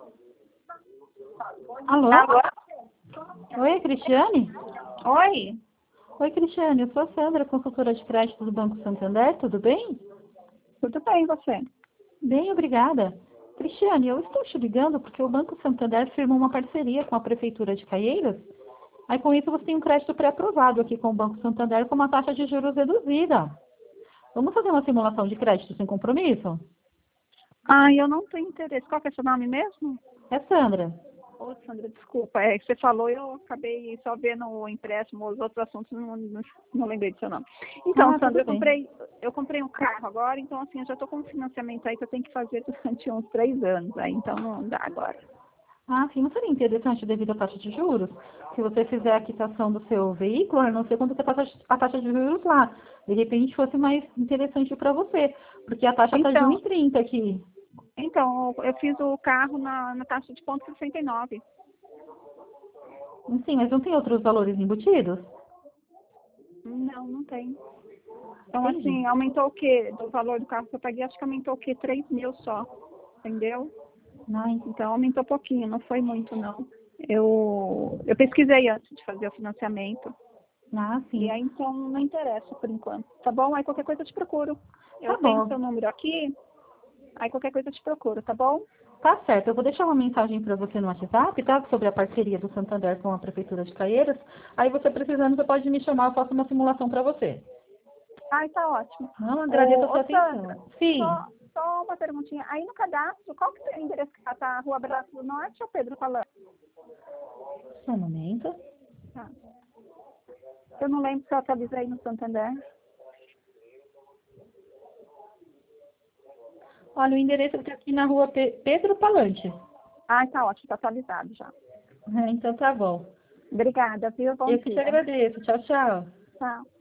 Alô? Alô? Oi, Cristiane? Oi? Oi, Cristiane, eu sou a Sandra, consultora de crédito do Banco Santander, tudo bem? Tudo bem, e você? Bem, obrigada. Cristiane, eu estou te ligando porque o Banco Santander firmou uma parceria com a Prefeitura de Caieiras. Aí, com isso, você tem um crédito pré-aprovado aqui com o Banco Santander com uma taxa de juros reduzida. Vamos fazer uma simulação de crédito sem compromisso? Eu não tenho interesse. Qual que é seu nome mesmo? É Sandra. Ô, Sandra, desculpa. É que você falou, eu acabei só vendo o empréstimo, os outros assuntos, não lembrei do seu nome. Então, Sandra, Tudo bem. eu comprei um carro agora, então assim, eu já estou com um financiamento aí que eu tenho que fazer durante uns 3 anos, aí, então não dá agora. Sim, não seria interessante devido à taxa de juros? Se você fizer a quitação do seu veículo, eu não sei quanto você passa a taxa de juros lá. De repente fosse mais interessante para você, porque a taxa está de Então, 1,30 aqui. eu fiz o carro na taxa de 0,69. Sim, mas não tem outros valores embutidos? Não, não tem. Então, Entendi. assim, aumentou o quê? Do valor do carro que eu paguei, acho que aumentou o quê? 3 mil só. Entendeu? Ai, Então, aumentou pouquinho, não foi muito, não. Eu pesquisei antes de fazer o financiamento. E sim. aí, então, não interessa por enquanto. Tá bom? Aí, qualquer coisa eu te procuro. Tá Eu tenho bom. seu número aqui. Aí, qualquer coisa eu te procuro, tá bom? Tá certo. Eu vou deixar uma mensagem para você no WhatsApp, tá? Sobre a parceria do Santander com a Prefeitura de Caieiras. Aí você precisando, você pode me chamar, eu faço uma simulação para você. Ai, tá ótimo. Não, agradeço a sua Sandra, atenção. Sim. só uma perguntinha. Aí, no cadastro, qual que é o endereço que tá? Rua Braço do Norte ou Pedro falando? Só um momento. Tá. Eu não lembro se eu atualizei no Santander. Olha, o endereço está aqui na rua Pedro Palante. Ai, tá ótimo, tá atualizado já. Então tá bom. Obrigada, viu? Bom Eu que te dia. agradeço. Tchau, tchau. Tchau.